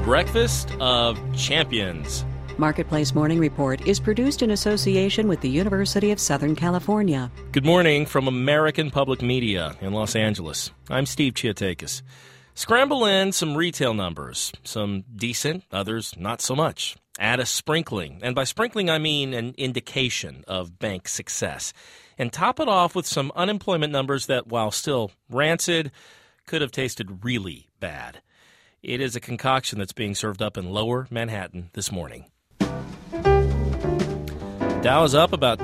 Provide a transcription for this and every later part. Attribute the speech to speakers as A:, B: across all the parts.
A: Breakfast of Champions.
B: Marketplace Morning Report is produced in association with the University of Southern California.
A: Good morning from American Public Media in Los Angeles. I'm Steve Chiatakis. Scramble in some retail numbers, some decent, others not so much. Add a sprinkling, and by sprinkling I mean an indication of bank success. And top it off with some unemployment numbers that, while still rancid, could have tasted really bad. It is a concoction that's being served up in Lower Manhattan this morning. Dow is up about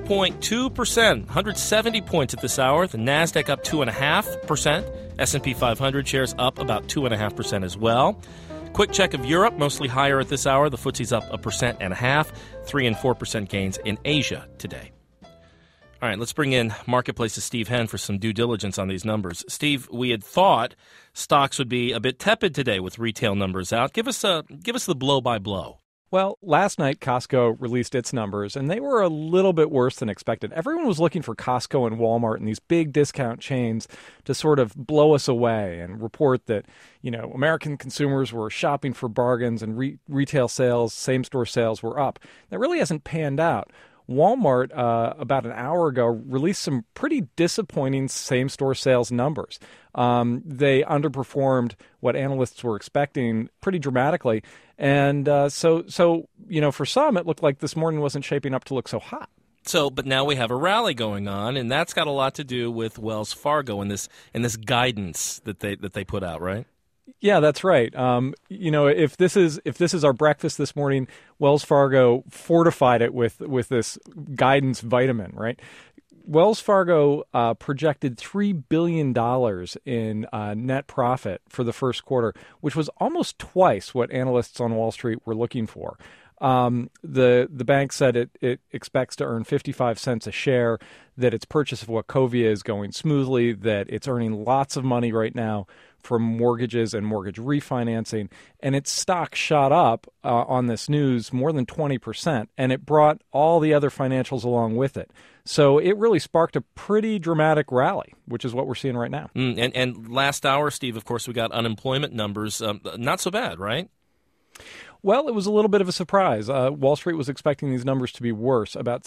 A: 2.2%, 170 points at this hour. The Nasdaq up 2.5%. S&P 500 shares up about 2.5% as well. Quick check of Europe, mostly higher at this hour. The FTSE's up 1.5%, 3 and 4% gains in Asia today. All right, let's bring in Marketplace's Steve Henn for some due diligence on these numbers. Steve, we had thought stocks would be a bit tepid today with retail numbers out. Give us the blow-by-blow.
C: Well, last night Costco released its numbers, and they were a little bit worse than expected. Everyone was looking for Costco and Walmart and these big discount chains to sort of blow us away and report that, American consumers were shopping for bargains and retail sales, same-store sales were up. That really hasn't panned out. Walmart, about an hour ago, released some pretty disappointing same-store sales numbers. They underperformed what analysts were expecting pretty dramatically. And so for some, it looked like this morning wasn't shaping up to look so hot.
A: But now we have a rally going on, and that's got a lot to do with Wells Fargo and this guidance that they put out, right?
C: Yeah, that's right. If this is our breakfast this morning, Wells Fargo fortified it with this guidance vitamin, right? Wells Fargo projected $3 billion in net profit for the first quarter, which was almost twice what analysts on Wall Street were looking for. The bank said it expects to earn 55 cents a share, that its purchase of Wachovia is going smoothly, that it's earning lots of money right now from mortgages and mortgage refinancing, and its stock shot up on this news more than 20%, and it brought all the other financials along with it. So it really sparked a pretty dramatic rally, which is what we're seeing right now.
A: And last hour, Steve, of course, we got unemployment numbers. Not so bad, right?
C: Well, it was a little bit of a surprise. Wall Street was expecting these numbers to be worse. About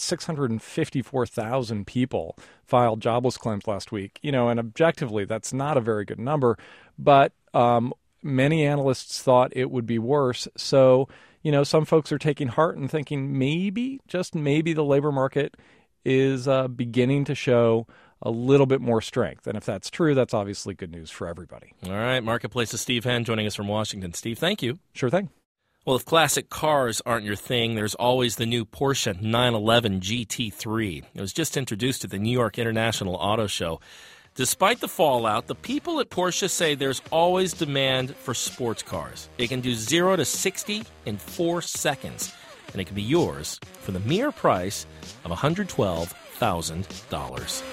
C: 654,000 people filed jobless claims last week. And objectively, that's not a very good number. But many analysts thought it would be worse. So, some folks are taking heart and thinking maybe, just maybe, the labor market is beginning to show a little bit more strength. And if that's true, that's obviously good news for everybody.
A: All right. Marketplace's Steve Henn joining us from Washington. Steve, thank you.
C: Sure thing.
A: Well, if classic cars aren't your thing, there's always the new Porsche 911 GT3. It was just introduced at the New York International Auto Show. Despite the fallout, the people at Porsche say there's always demand for sports cars. It can do 0 to 60 in 4 seconds, and it can be yours for the mere price of $112,000.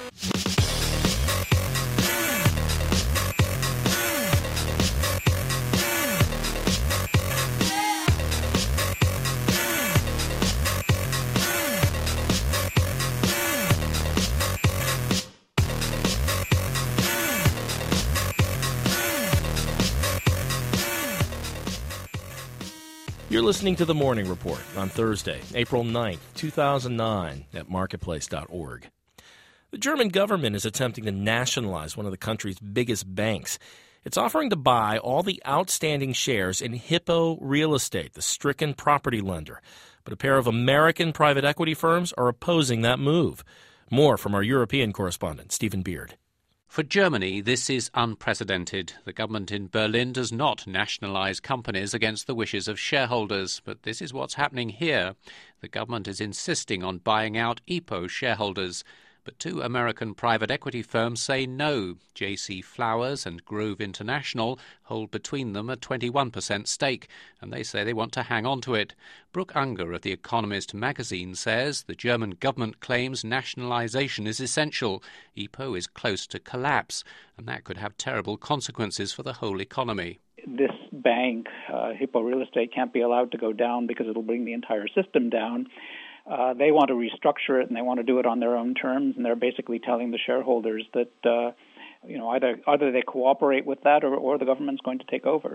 A: You're listening to The Morning Report on Thursday, April 9th, 2009 at marketplace.org. The German government is attempting to nationalize one of the country's biggest banks. It's offering to buy all the outstanding shares in Hippo Real Estate, the stricken property lender. But a pair of American private equity firms are opposing that move. More from our European correspondent, Stephen Beard.
D: For Germany, this is unprecedented. The government in Berlin does not nationalise companies against the wishes of shareholders, but this is what's happening here. The government is insisting on buying out Hippo shareholders. But 2 American private equity firms say no. J.C. Flowers and Grove International hold between them a 21% stake, and they say they want to hang on to it. Brooke Unger of The Economist magazine says the German government claims nationalisation is essential. Hippo is close to collapse, and that could have terrible consequences for the whole economy.
E: This bank, Hippo Real Estate, can't be allowed to go down because it'll bring the entire system down. They want to restructure it, and they want to do it on their own terms, and they're basically telling the shareholders that, either they cooperate with that or the government's going to take over.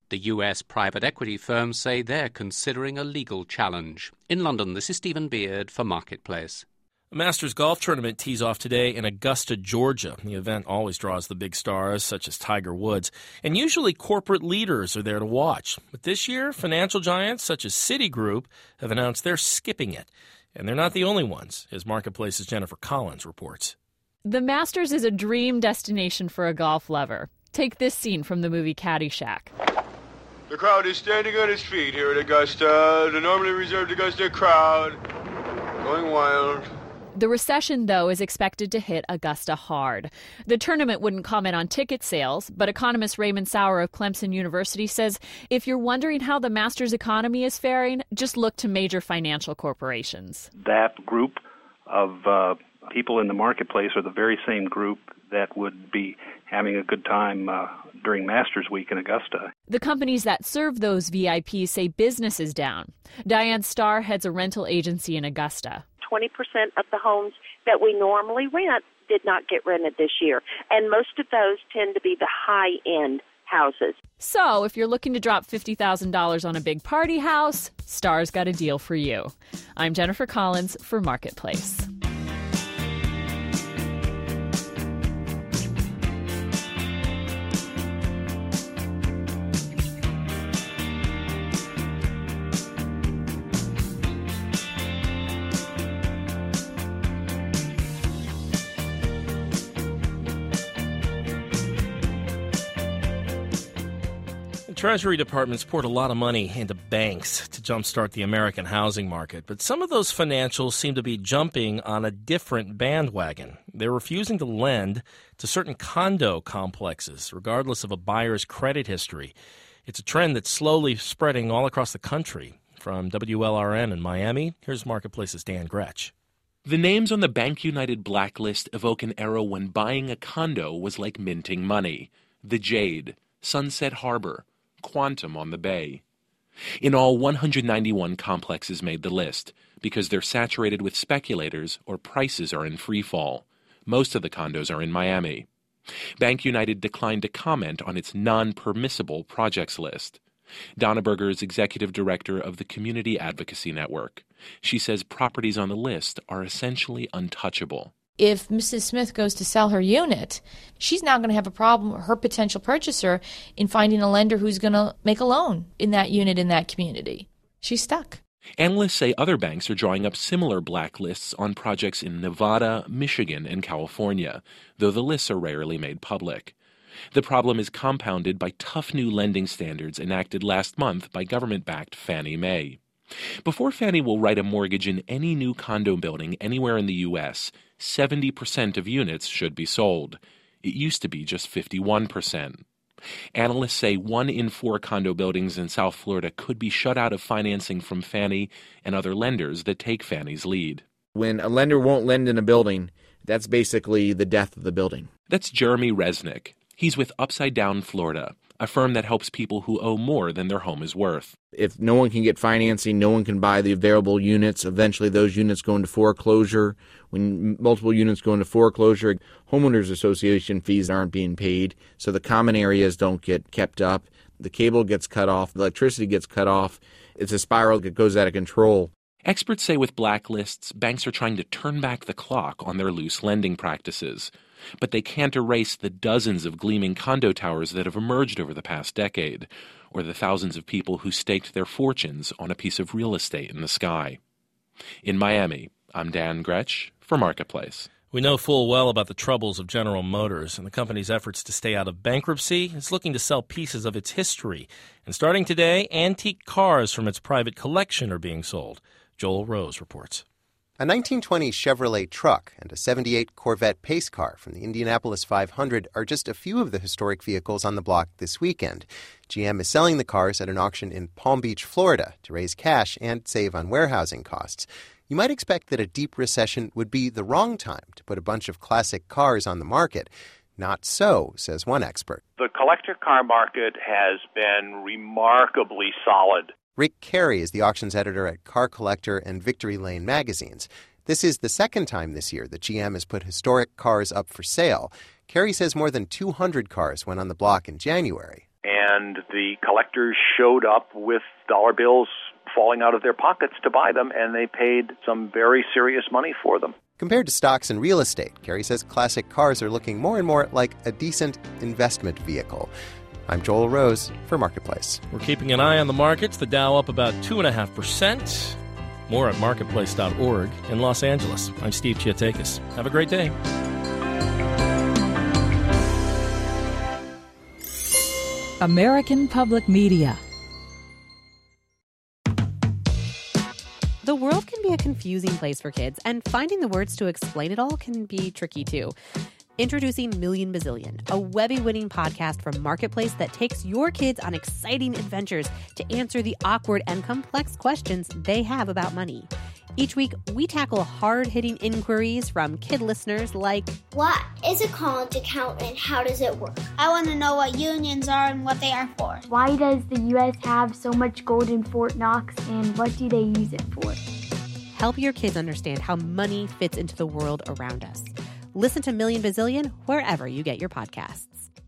D: The US private equity firms say they're considering a legal challenge. In London, this is Stephen Beard for Marketplace.
A: The Masters Golf Tournament tees off today in Augusta, Georgia. The event always draws the big stars, such as Tiger Woods, and usually corporate leaders are there to watch. But this year, financial giants such as Citigroup have announced they're skipping it. And they're not the only ones, as Marketplace's Jennifer Collins reports.
F: The Masters is a dream destination for a golf lover. Take this scene from the movie Caddyshack.
G: The crowd is standing on its feet here at Augusta. The normally reserved Augusta crowd going wild.
F: The recession, though, is expected to hit Augusta hard. The tournament wouldn't comment on ticket sales, but economist Raymond Sauer of Clemson University says if you're wondering how the Masters economy is faring, just look to major financial corporations.
H: That group of people in the marketplace are the very same group that would be having a good time during Masters Week in Augusta.
F: The companies that serve those VIPs say business is down. Diane Starr heads a rental agency in Augusta.
I: 20% of the homes that we normally rent did not get rented this year, and most of those tend to be the high-end houses.
F: So if you're looking to drop $50,000 on a big party house, Starr's got a deal for you. I'm Jennifer Collins for Marketplace.
A: Treasury departments poured a lot of money into banks to jumpstart the American housing market, but some of those financials seem to be jumping on a different bandwagon. They're refusing to lend to certain condo complexes, regardless of a buyer's credit history. It's a trend that's slowly spreading all across the country. From WLRN in Miami, here's Marketplace's Dan Gretsch.
J: The names on the BankUnited blacklist evoke an era when buying a condo was like minting money. The Jade, Sunset Harbor, Quantum on the Bay. In all, 191 complexes made the list because they're saturated with speculators or prices are in free fall. Most of the condos are in Miami. BankUnited declined to comment on its non-permissible projects list. Donna Berger is executive director of the Community Advocacy Network. She says properties on the list are essentially untouchable.
K: If Mrs. Smith goes to sell her unit, she's now going to have a problem, her potential purchaser, in finding a lender who's going to make a loan in that unit in that community. She's stuck.
J: Analysts say other banks are drawing up similar blacklists on projects in Nevada, Michigan, and California, though the lists are rarely made public. The problem is compounded by tough new lending standards enacted last month by government-backed Fannie Mae. Before Fannie will write a mortgage in any new condo building anywhere in the U.S., 70% of units should be sold. It used to be just 51%. Analysts say 1 in 4 condo buildings in South Florida could be shut out of financing from Fannie and other lenders that take Fannie's lead.
L: When a lender won't lend in a building, that's basically the death of the building.
J: That's Jeremy Resnick. He's with Upside Down Florida, a firm that helps people who owe more than their home is worth.
L: If no one can get financing, no one can buy the available units. Eventually those units go into foreclosure. When multiple units go into foreclosure, homeowners association fees aren't being paid, so the common areas don't get kept up. The cable gets cut off, the electricity gets cut off. It's a spiral that goes out of control.
J: Experts say with blacklists, banks are trying to turn back the clock on their loose lending practices. But they can't erase the dozens of gleaming condo towers that have emerged over the past decade, or the thousands of people who staked their fortunes on a piece of real estate in the sky. In Miami, I'm Dan Gretsch for Marketplace.
A: We know full well about the troubles of General Motors, and the company's efforts to stay out of bankruptcy is looking to sell pieces of its history. And starting today, antique cars from its private collection are being sold. Joel Rose reports.
M: A 1920 Chevrolet truck and a 78 Corvette pace car from the Indianapolis 500 are just a few of the historic vehicles on the block this weekend. GM is selling the cars at an auction in Palm Beach, Florida, to raise cash and save on warehousing costs. You might expect that a deep recession would be the wrong time to put a bunch of classic cars on the market. Not so, says one expert.
N: The collector car market has been remarkably solid.
M: Rick Carey is the auctions editor at Car Collector and Victory Lane magazines. This is the second time this year that GM has put historic cars up for sale. Carey says more than 200 cars went on the block in January.
N: and the collectors showed up with dollar bills falling out of their pockets to buy them, and they paid some very serious money for them.
M: Compared to stocks and real estate, Gary says classic cars are looking more and more like a decent investment vehicle. I'm Joel Rose for Marketplace.
A: We're keeping an eye on the markets. The Dow up about 2.5%. More at marketplace.org in Los Angeles. I'm Steve Chiatakis. Have a great day.
O: American Public Media.
P: The world can be a confusing place for kids, and finding the words to explain it all can be tricky too. Introducing Million Bazillion, a Webby-winning podcast from Marketplace that takes your kids on exciting adventures to answer the awkward and complex questions they have about money. Each week, we tackle hard-hitting inquiries from kid listeners like,
Q: what is a college account and how does it work? I want to know what unions are and what they are for.
R: Why does the U.S. have so much gold in Fort Knox, and what do they use it for?
P: Help your kids understand how money fits into the world around us. Listen to Million Bazillion wherever you get your podcasts.